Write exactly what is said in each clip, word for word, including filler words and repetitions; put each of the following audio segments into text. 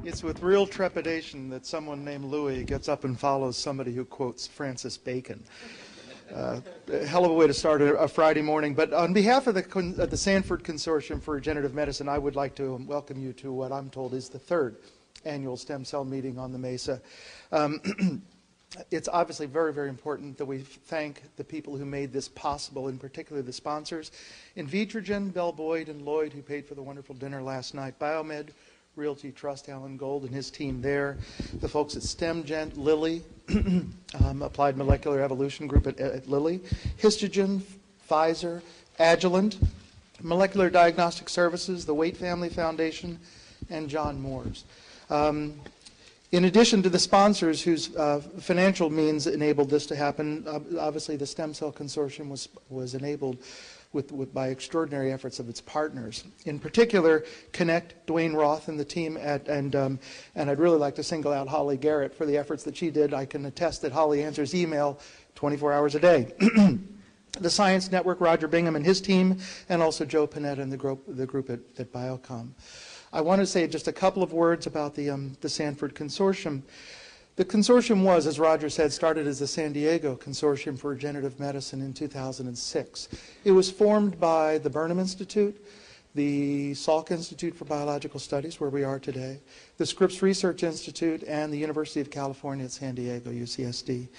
It's with real trepidation that someone named Louis gets up and follows somebody who quotes Francis Bacon. Uh, a hell of a way to start a, a Friday morning. But on behalf of the, uh, the Sanford Consortium for Regenerative Medicine, I would like to welcome you to what I'm told is the third annual stem cell meeting on the Mesa. Um, it's obviously very, very important that we thank the people who made this possible, in particular the sponsors, Invitrogen, Bell Boyd, and Lloyd, who paid for the wonderful dinner last night, Biomed, Realty Trust, Alan Gold and his team there, the folks at StemGen, Lilly, um, Applied Molecular Evolution Group at, at Lilly, Histogen, Pfizer, Agilent, Molecular Diagnostic Services, the Waite Family Foundation, and John Moores. Um, in addition to the sponsors whose uh, financial means enabled this to happen, uh, obviously the Stem Cell Consortium was, was enabled With, with, by extraordinary efforts of its partners. In particular, Connect, Dwayne Roth and the team at, and, um, and I'd really like to single out Holly Garrett for the efforts that she did. I can attest that Holly answers email twenty-four hours a day. The Science Network, Roger Bingham and his team, and also Joe Panetta and the group, the group at, at Biocom. I want to say just a couple of words about the, um, the Sanford Consortium. The consortium was, as Roger said, started as the San Diego Consortium for Regenerative Medicine in two thousand six. It was formed by the Burnham Institute, the Salk Institute for Biological Studies, where we are today, the Scripps Research Institute, and the University of California at San Diego, U C S D.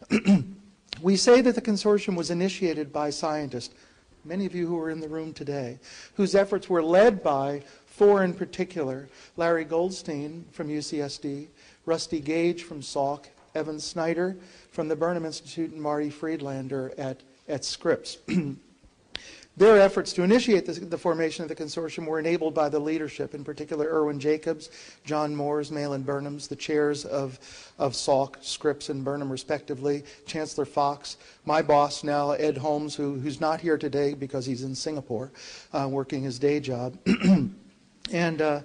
We say that the consortium was initiated by scientists, many of you who are in the room today, whose efforts were led by four in particular: Larry Goldstein from U C S D, Rusty Gage from Salk, Evan Snyder from the Burnham Institute, and Marty Friedlander at, at Scripps. Their efforts to initiate the, the formation of the consortium were enabled by the leadership, in particular Irwin Jacobs, John Moores, Malin Burnhams, the chairs of, of Salk, Scripps, and Burnham respectively, Chancellor Fox, my boss now, Ed Holmes, who, who's not here today because he's in Singapore uh, working his day job. and uh,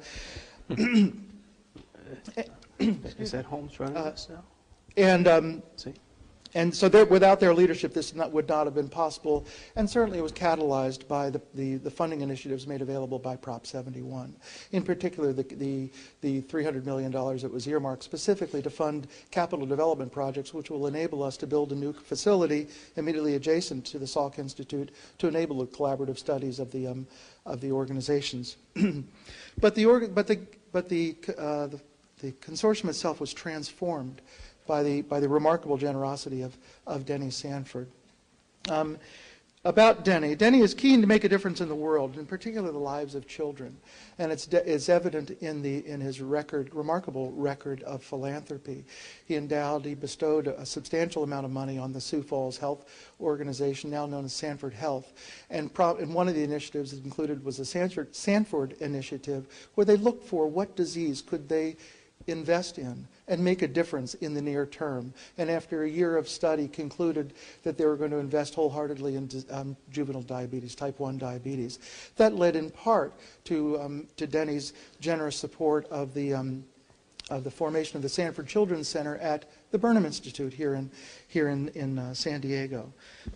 Is that Holmes running uh, this now? And, um, See? and so without their leadership, this not, would not have been possible. And certainly it was catalyzed by the, the, the funding initiatives made available by Prop seventy-one. In particular, the, the, the three hundred million dollars that was earmarked specifically to fund capital development projects, which will enable us to build a new facility immediately adjacent to the Salk Institute to enable the collaborative studies of the, um, of the organizations. but the, org but the, but the, uh, the The consortium itself was transformed by the, by the remarkable generosity of, of Denny Sanford. Um, about Denny, Denny is keen to make a difference in the world, in particular the lives of children. And it's, it's evident in, the, in his record, remarkable record of philanthropy. He endowed, he bestowed a substantial amount of money on the Sioux Falls Health Organization, now known as Sanford Health. And, pro and one of the initiatives that included was the Sanford, Sanford Initiative, where they looked for what disease could they invest in and make a difference in the near term. And after a year of study, concluded that they were going to invest wholeheartedly in um, juvenile diabetes, type one diabetes. That led in part to, um, to Denny's generous support of the, um, of the formation of the Sanford Children's Center at the Burnham Institute here in, here in, in uh, San Diego.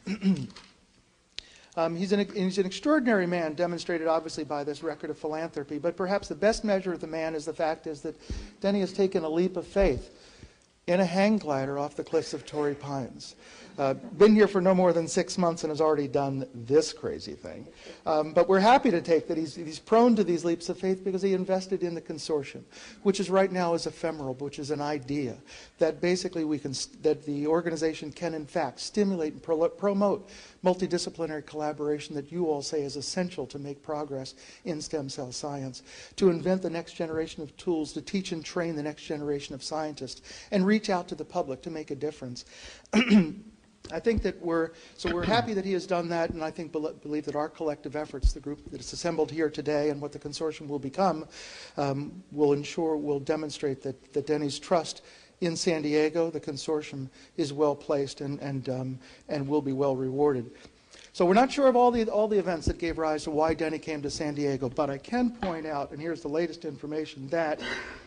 Um, he's, an, he's an extraordinary man, demonstrated obviously by this record of philanthropy, but perhaps the best measure of the man is the fact is that Denny has taken a leap of faith in a hang glider off the cliffs of Torrey Pines. Uh, been here for no more than six months and has already done this crazy thing. Um, but we're happy to take that he's, he's prone to these leaps of faith because he invested in the consortium, which is right now is ephemeral, which is an idea that basically we can, that the organization can in fact stimulate and pro promote multidisciplinary collaboration that you all say is essential to make progress in stem cell science, to invent the next generation of tools, to teach and train the next generation of scientists, and reach out to the public to make a difference. I think that we're, so we're happy that he has done that, and I think believe that our collective efforts, the group that is assembled here today and what the consortium will become, um, will ensure, will demonstrate that, that Denny's trust in San Diego, the consortium, is well placed and, and, um, and will be well rewarded. So we're not sure of all the, all the events that gave rise to why Denny came to San Diego, but I can point out, and here's the latest information, that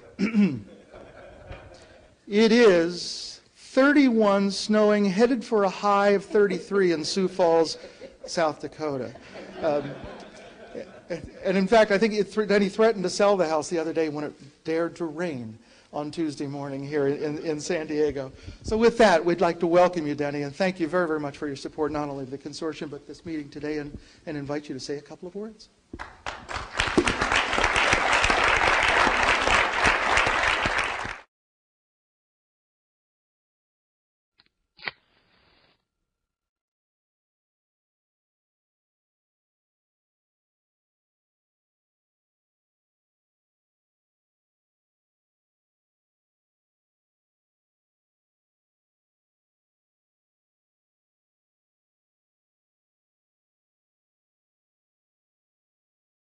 it is thirty-one, snowing, headed for a high of thirty-three in Sioux Falls, South Dakota. Um, And, and in fact, I think it th- Denny threatened to sell the house the other day when it dared to rain on Tuesday morning here in, in San Diego. So with that, we'd like to welcome you, Denny, and thank you very, very much for your support, not only of the consortium, but this meeting today, and, and invite you to say a couple of words.